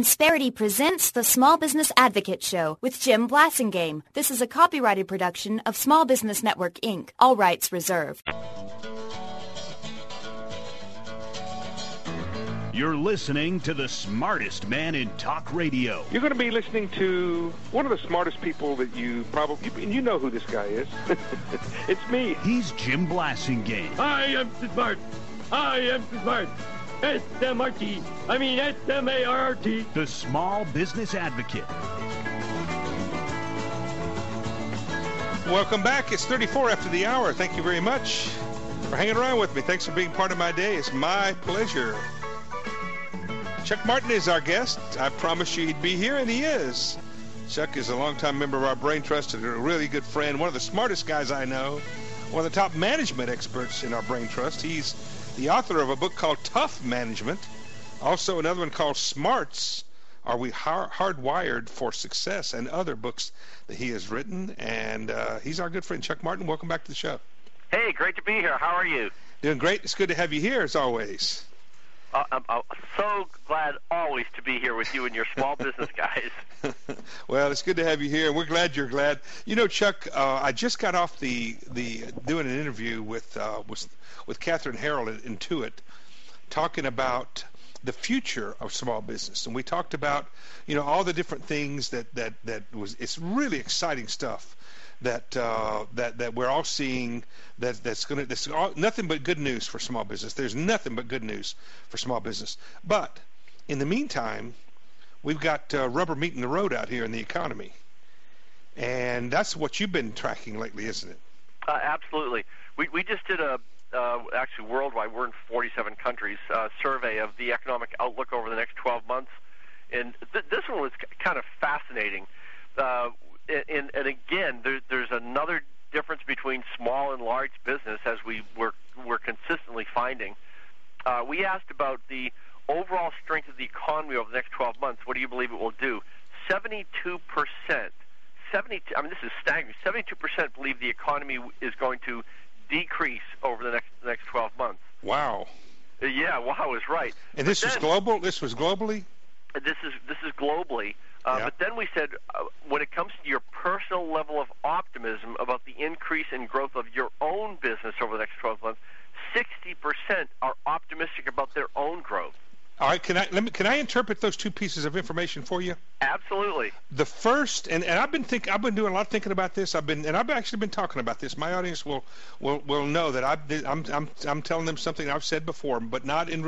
Insperity presents the Small Business Advocate Show with Jim Blasingame. This is a copyrighted production of Small Business Network, Inc. All rights reserved. You're listening to the smartest man in talk radio. You're going to be listening to one of the smartest people that you probably, and you know who this guy is. It's me. He's Jim Blasingame. I am smart. I am smart. S-M-R-T. I mean S-M-A-R-T. The Small Business Advocate. Welcome back. It's 34 after the hour. Thank you very much for hanging around with me. Thanks for being part of my day. It's my pleasure. Chuck Martin is our guest. I promised you he'd be here, and he is. Chuck is a longtime member of our Brain Trust and a really good friend, one of the smartest guys I know, one of the top management experts in our Brain Trust. He's the author of a book called Tough Management, also another one called Smarts, Are We Hardwired for Success, and other books that he has written. And he's our good friend, Chuck Martin. Welcome back to the show. Hey, great to be here. How are you? Doing great. It's good to have you here, as always. I'm so glad always to be here with you and your small business guys. Well, it's good to have you here, and we're glad you're glad. You know, Chuck, I just got off the doing an interview with Catherine Harrell at Intuit, talking about the future of small business, and we talked about all the different things that was. It's really exciting stuff that we're all seeing. That's nothing but good news for small business. There's nothing but good news for small business. But in the meantime, we've got rubber meeting the road out here in the economy, and that's what you've been tracking lately, isn't it? Absolutely. We just did actually worldwide, we're in 47 countries, survey of the economic outlook over the next 12 months, and this one was kind of fascinating. And again, there's another difference between small and large business, as we're consistently finding. We asked about the overall strength of the economy over the next 12 months. What do you believe it will do? 72%. This is staggering. 72% believe the economy is going to decrease over the next 12 months. Wow. Yeah, wow is right. And this is global? This was globally? This is globally. But then we said, when it comes to your personal level of optimism about the increase in growth of your own business over the next 12 months, 60% are optimistic about their own growth. All right, can I interpret those two pieces of information for you? Absolutely. The first, and I've been doing a lot of thinking about this. I've actually been talking about this. My audience will know that I'm telling them something I've said before, but not in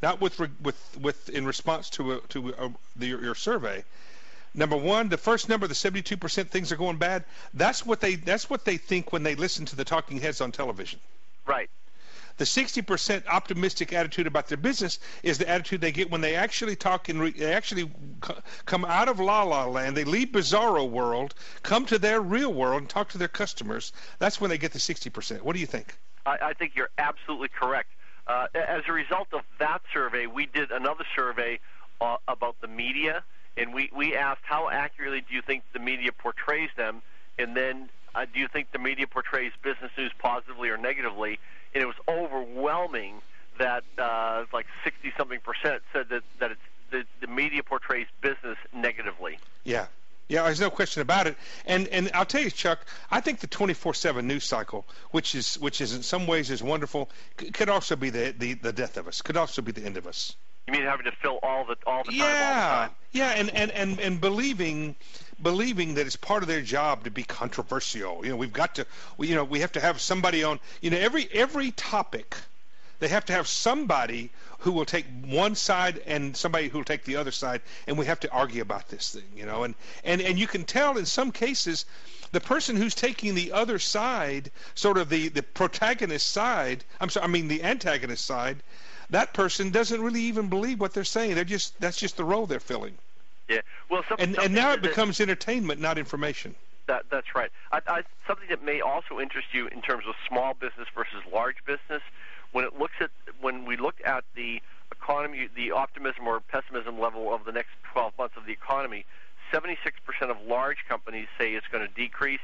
response to your survey. Number one, the first number, the 72% things are going bad. That's what they think when they listen to the talking heads on television. Right. The 60% optimistic attitude about their business is the attitude they get when they actually talk and they actually come out of La La Land. They leave Bizarro world, come to their real world, and talk to their customers. That's when they get the 60%. What do you think? I think you're absolutely correct. As a result of that survey, we did another survey about the media. And we asked, how accurately do you think the media portrays them? And then do you think the media portrays business news positively or negatively? And it was overwhelming that like 60-something% said that it's the media portrays business negatively. Yeah. Yeah, there's no question about it. And I'll tell you, Chuck, I think the 24/7 news cycle, which is in some ways is wonderful, could also be the death of us. Could also be the end of us. You mean having to fill all the time, all the time? Yeah, and believing that it's part of their job to be controversial. We have to have somebody on. Every topic, they have to have somebody who will take one side and somebody who will take the other side, and we have to argue about this thing. And you can tell in some cases, the person who's taking the other side, sort of the protagonist side. The antagonist side. That person doesn't really even believe what they're saying. That's just the role they're filling. Yeah. Well, and now it becomes entertainment, not information. That's right. Something that may also interest you in terms of small business versus large business. When we looked at the economy, the optimism or pessimism level of the next 12 months of the economy, 76% of large companies say it's going to decrease.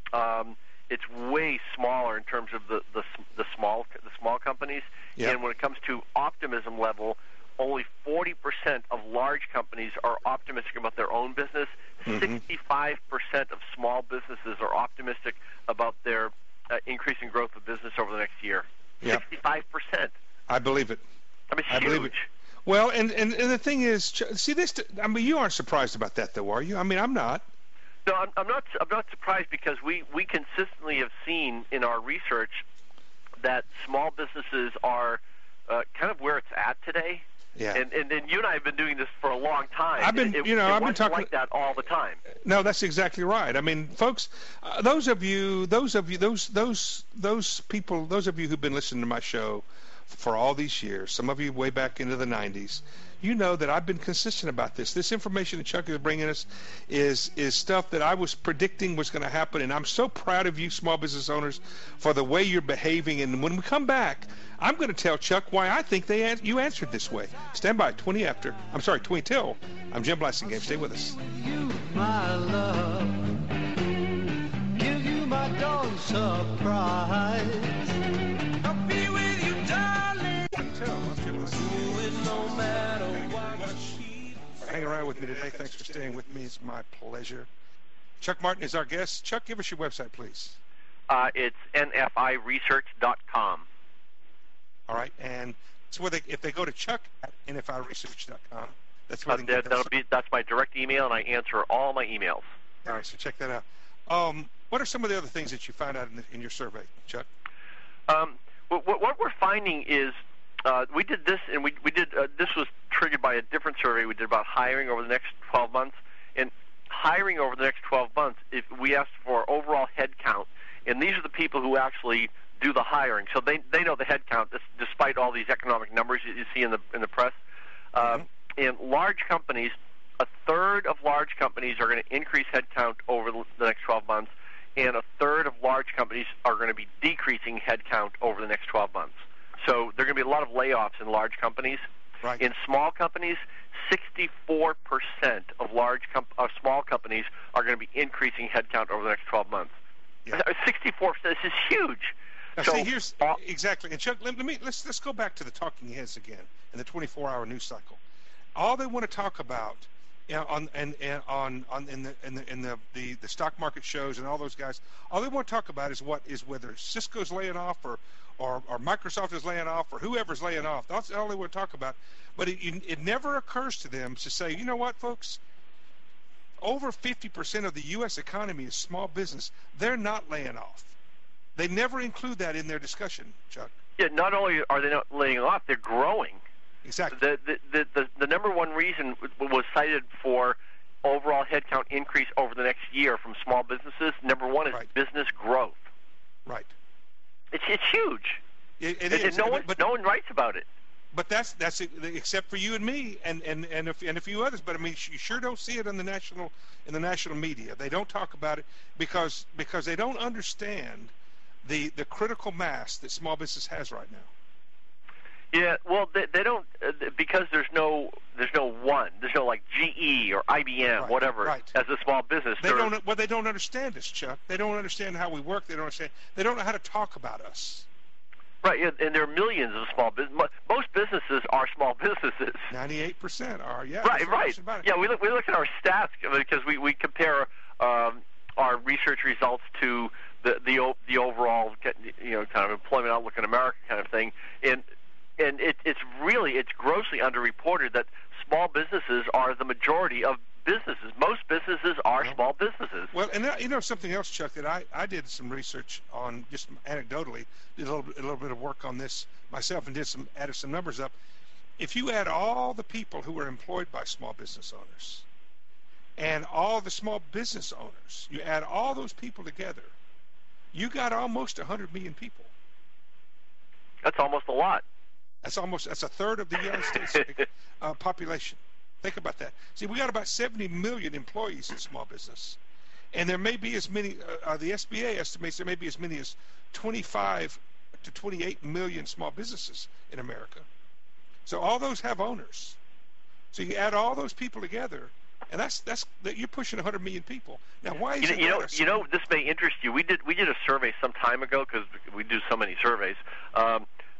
It's way smaller in terms of the small companies. Yeah. And when it comes to optimism level, only 40% of large companies are optimistic about their own business. 65% of small businesses are optimistic about their increasing growth of business over the next year. Yep. 65%. I believe it. I mean, I believe it. Well, and the thing is, see this. I mean, you aren't surprised about that, though, are you? I mean, I'm not. No, I'm not surprised, because we consistently have seen in our research that small businesses are kind of where it's at today. Yeah. And you and I have been doing this for a long time. I've been talking like that all the time. No, that's exactly right. I mean, folks, those of you who've been listening to my show for all these years, some of you way back into the 90s, you know that I've been consistent about this. This information that Chuck is bringing us is stuff that I was predicting was going to happen, and I'm so proud of you, small business owners, for the way you're behaving. And when we come back, I'm going to tell Chuck why I think you answered this way. Stand by, 20 till. I'm Jim Blasingame. Stay with us. You, my love, give you my dawn surprise. I'll be with you, darling. No matter what. Hang around with me today. Thanks for staying with me. It's my pleasure. Chuck Martin is our guest. Chuck, give us your website, please. It's nfiresearch.com. All right, and it's where if they go to Chuck at nfiresearch.com, that's where they can get that's my direct email, and I answer all my emails. All right, so check that out. What are some of the other things that you found out in your survey, Chuck? What we're finding is we did this, and we did this was triggered by a different survey we did about hiring over the next 12 months. And hiring over the next 12 months, if we asked for overall head count, and these are the people who actually do the hiring, so they know the head count despite all these economic numbers you see in the press. In large companies, a third of large companies are going to increase head count over the next 12 months, and a third of large companies are going to be decreasing head count over the next 12 months. So there are going to be a lot of layoffs in large companies. Right. In small companies, 64% of small companies are going to be increasing headcount over the next 12 months. Yeah. 64%. This is huge. Now, see, here's exactly. And Chuck, let's go back to the talking heads again and the 24-hour news cycle. All they want to talk about, in the stock market shows and all those guys, all they want to talk about is whether Cisco's laying off or Microsoft is laying off or whoever's laying off. That's all they want to talk about. But it never occurs to them to say, you know what, folks? Over 50% of the U.S. economy is small business. They're not laying off. They never include that in their discussion, Chuck. Yeah, not only are they not laying off, they're growing. Exactly. The number one reason was cited for overall headcount increase over the next year from small businesses. Number one is business growth. Right. It's huge. It is. No one writes about it. But that's except for you and me and a few others. But I mean, you sure don't see it in the national media. They don't talk about it because they don't understand the critical mass that small business has right now. Yeah, well, they don't because there's no like GE or IBM, whatever, as a small business. They don't understand us, Chuck. They don't understand how we work. They don't know how to talk about us. Right, and there are millions of small business. Most businesses are small businesses. 98% are, yeah. Right. Yeah, we look at our stats because we compare our research results to the overall kind of employment outlook in America kind of thing, and it's grossly underreported that small businesses are the majority of businesses. Most businesses are small businesses. Well, and something else, Chuck, that I did some research on, just anecdotally, did a little bit of work on this myself, and added some numbers up. If you add all the people who are employed by small business owners and all the small business owners, you add all those people together, you got almost 100 million people. That's almost a lot. That's a third of the United States population. Think about that. See, we got about 70 million employees in small business, and there may be as many. The SBA estimates there may be as many as 25 to 28 million small businesses in America. So all those have owners. So you add all those people together, and that's you're pushing 100 million people. Now, why is it? This may interest you. We did a survey some time ago because we do so many surveys.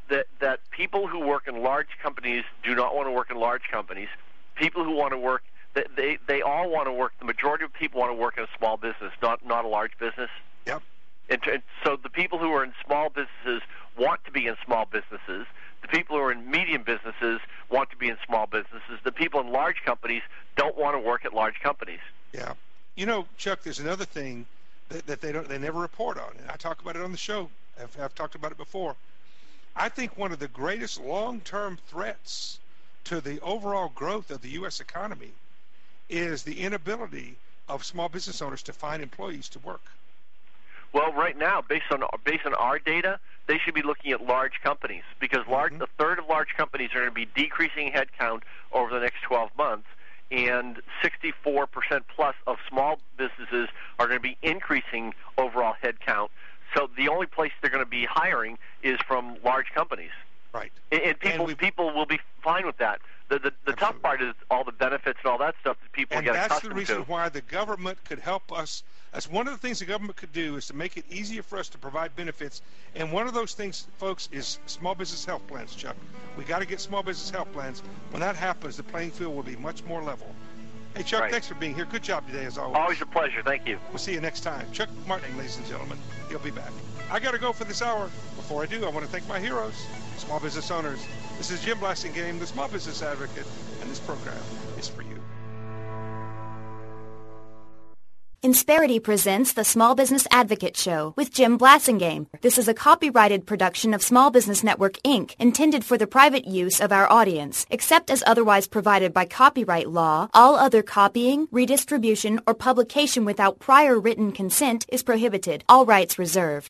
that people who work in large companies do not want to work in large companies. People who want to work, they all want to work. The majority of people want to work in a small business, not a large business. Yep. And so the people who are in small businesses want to be in small businesses. The people who are in medium businesses want to be in small businesses. The people in large companies don't want to work at large companies. Yeah. You know, Chuck, there's another thing that they never report on, and I talk about it on the show. I've talked about it before. I think one of the greatest long-term threats to the overall growth of the U.S. economy is the inability of small business owners to find employees to work. Well, right now, based on our data, they should be looking at large companies because a third of large companies are going to be decreasing headcount over the next 12 months, and 64% plus of small businesses are going to be increasing overall headcount. So the only place they're going to be hiring is from large companies. Right. And people will be fine with that. The tough part is all the benefits and all that stuff that people get accustomed to. And that's the reason why the government could help us. That's one of the things the government could do is to make it easier for us to provide benefits. And one of those things, folks, is small business health plans, Chuck. We got to get small business health plans. When that happens, the playing field will be much more level. Hey, Chuck, Thanks for being here. Good job today, as always. Always a pleasure. Thank you. We'll see you next time. Chuck Martin, ladies and gentlemen. He'll be back. I got to go for this hour. Before I do, I want to thank my heroes, small business owners. This is Jim Blasingame, the Small Business Advocate, and this program is for you. Insperity presents the Small Business Advocate Show with Jim Blasingame. This is a copyrighted production of Small Business Network, Inc., intended for the private use of our audience. Except as otherwise provided by copyright law, all other copying, redistribution, or publication without prior written consent is prohibited. All rights reserved.